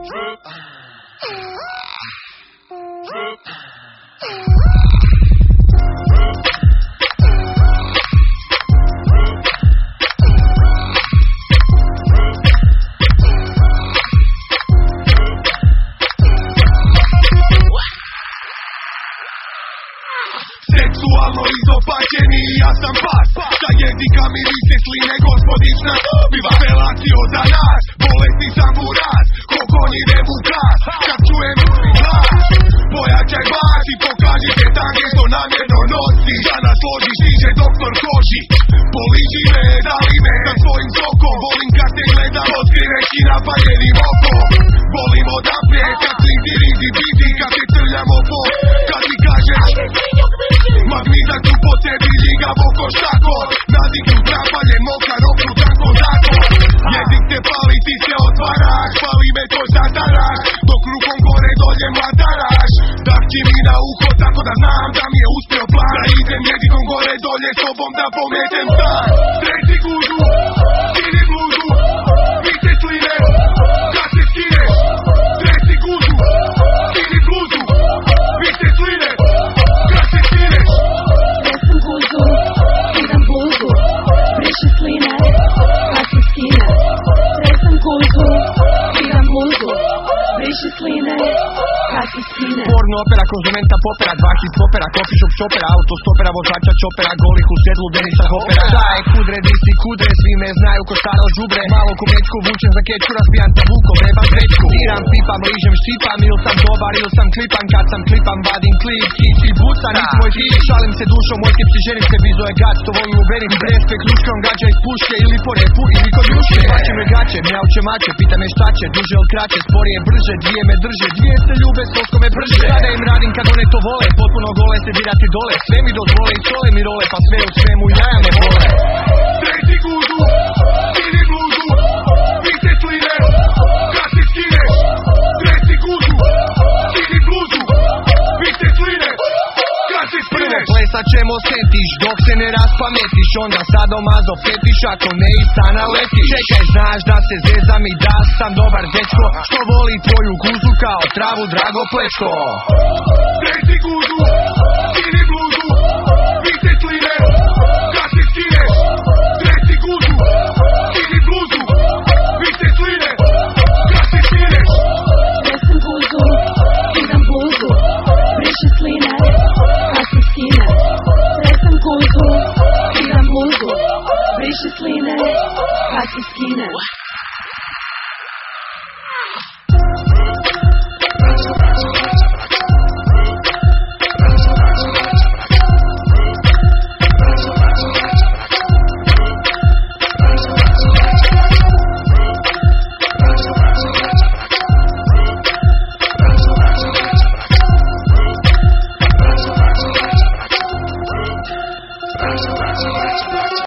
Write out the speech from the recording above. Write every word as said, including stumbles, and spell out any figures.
Seksualno izopačeni, ja sam pas. Sa jezika mirise sline, gospodična dobiva. Felatio za nas, bolesti sam buraz. Ko konji rebu gaz, kad čujem svoj glas. Pojačaj bas i pokaži se tange što namjerno nosi. Da nas složiš, niže doktor koži. Poliži me, dali me sa svojim sokom. Volim kad te gledam otkriveći napaljenim okom. Volim odaprijed, kad slidi rizi biti. Kad se trljamo po, kad mi kažeš magnizak ću po tebi ljigavo ko štakor. Nadignut napaljen, mokar, okrut, tanko zakon. Jezik te pali, ti se otvaraš. Pali me to zataraš, dok rukom gore dolje mlataraš. Dah ti mi na uho, tako da znam da mi je uspio plan. Da idem jezikom gore dolje, sobom da pometem stan. Treci guzu, skini bluzu, vite sline, kad se skineš. Treci guzu, skini bluzu, vite sline, kad se skineš. Tresam guzu, skidam bluzu, brišem sline, kad se skine. Tresam guzu, skidam bluzu, brišem sline, kad se skine. Porno opera, konzumenta popera, dva hit popera, coffee shop shopera, autostopera, vozača čopera, golih u sedlu Denisa Hopera. Daje kudre, disi kudre, svi me znaju ko staro žubre. Malo ko mečku, vučem za kečku, razbijam tabuko, bebam zvečku. Diram, pipam, ližem, štipam, il sam dobar, il sam klipan. Kad sam klipan, vadim klip, hit i buca, nisi moj tip. Šalim se dušom, moj tip si ženim se, bizo je gad, što volim u beri. Brezpe, ključkom, gađa iz puške, ili po repu, ili kod juške. Bačem me gaće, mjauče mače, pita me šta će, duže ili kraće, sporije, brže, dvije me drže, dvije se ljube, sosko me brže. Sada im radim kad one to vole, potpuno gole se dirati dole. Sve mi dozvole i sole mi role, pa sve u svemu jaja me vole. Treci guzu, skini bluzu, vite sline, kad se skineš. Treci guzu, skini bluzu, vite sline, kad se skineš. Plesat ćemo sentiš, dok se ne raspametiš. Onda sadomazo fetiš, ako ne i stana letiš. Čekaj, znaš da se zezam i da sam dobar dečko, što voli tvoju guzu kao travu, drago plečko. Treci guzu, skini bluzu, vite sline,